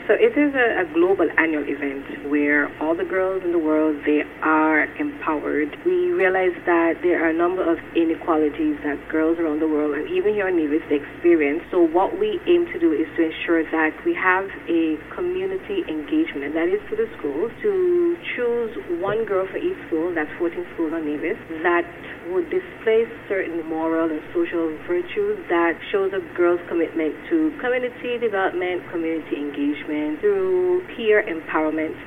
So it is a global annual event where all the girls in the world, they are empowered. We realize that there are a number of inequalities that girls around the world and even here in Nevis they experience. So what we aim to do is to ensure that we have a community engagement, and that is to the schools, to choose one girl for each school, that's 14 schools on Nevis, that would display certain moral and social virtues that shows a girl's commitment to community development, community engagement through peer empowerment